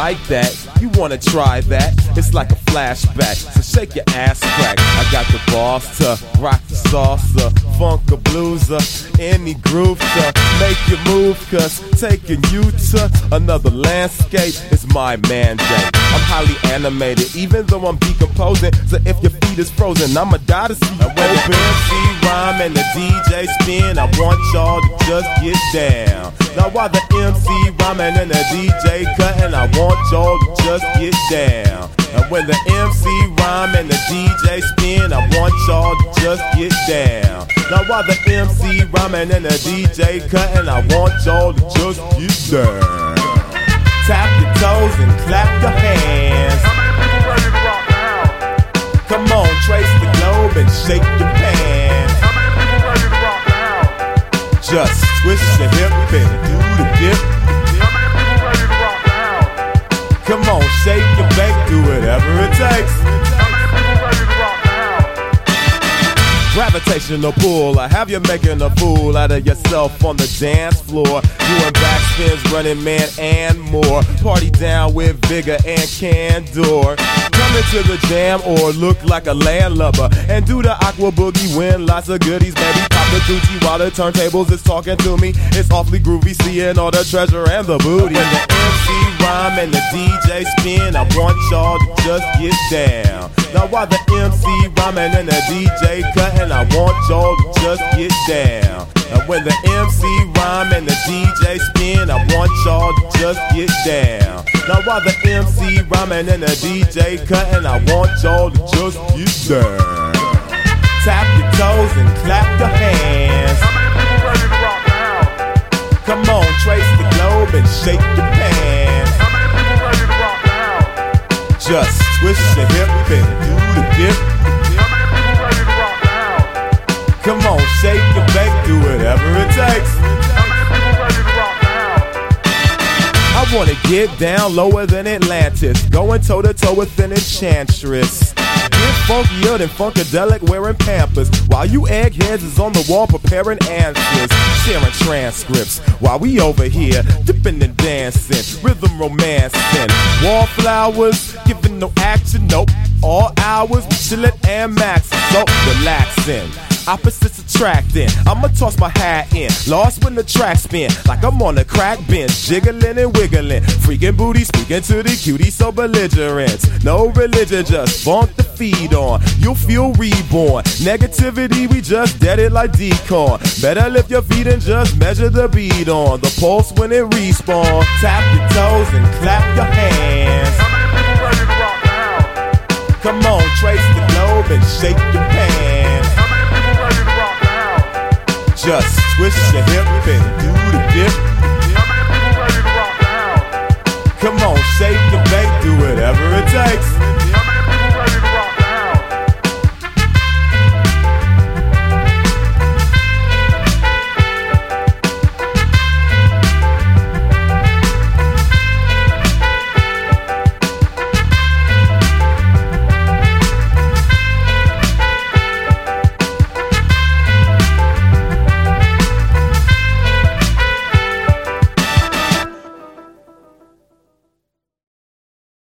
like that? You wanna try that? It's like a flashback, so shake your ass crack. I got the balls to rock the salsa, funk or blueser, any groove to make you move, cause taking you to another landscape is my mandate. I'm highly animated, even though I'm decomposing, so if your feet is frozen, I'ma die to see you open. When the MC rhyme and the DJ spin, I want y'all to just get down. Now while the MC rhyming and the DJ cutting, I want y'all to just get down. And when the MC rhyme and the DJ spin, I want y'all to just get down. Now while the MC rhyming and the DJ cutting, I want y'all to just get down. Tap your toes and clap your hands. Come on, trace the globe and shake your pants. Just twist your hip and do the dip. Come on, shake and bake, do whatever it takes. Gravitational pull, I have you making a fool out of yourself on the dance floor, doing backspins, running man and more. Party down with vigor and candor. Come into the jam or look like a landlubber and do the aqua boogie, win lots of goodies, baby. Pop the Gucci while the turntables is talking to me. It's awfully groovy, seeing all the treasure and the booty. When the MC rhyme and the DJ spin, I want y'all to just get down. Now while the MC rhyming and the DJ cutting, I want y'all to just get down. And when the MC rhyme and the DJ spin, I want y'all to just get down. Now while the MC rhyming and the DJ cutting, I want y'all to just get down. Tap your toes and clap your hands. Come on, trace the globe and shake your pants. Just twist your hip and do the dip. Come on, shake and bake, do whatever it takes. I wanna get down lower than Atlantis, going toe to toe with an enchantress. Get funkier than Funkadelic wearing Pampers, while you eggheads is on the wall preparing answers, sharing transcripts, while we over here dipping and dancing, rhythm romancing, wallflowers, giving no action, nope, all hours, chillin' and maxin', so relaxing. Opposites attracting, I'ma toss my hat in, lost when the track spin, like I'm on a crack bench, jiggling and wiggling, freaking booty, speaking to the cutie, so belligerent. No religion, just bump the feed on, you'll feel reborn. Negativity, we just dead it like decorn. Better lift your feet and just measure the beat on the pulse when it respawn. Tap your toes and clap your hands. Come on, trace the globe and shake your pants. Just twist your hip and do the dip. Come on, shake and bake, do whatever it takes.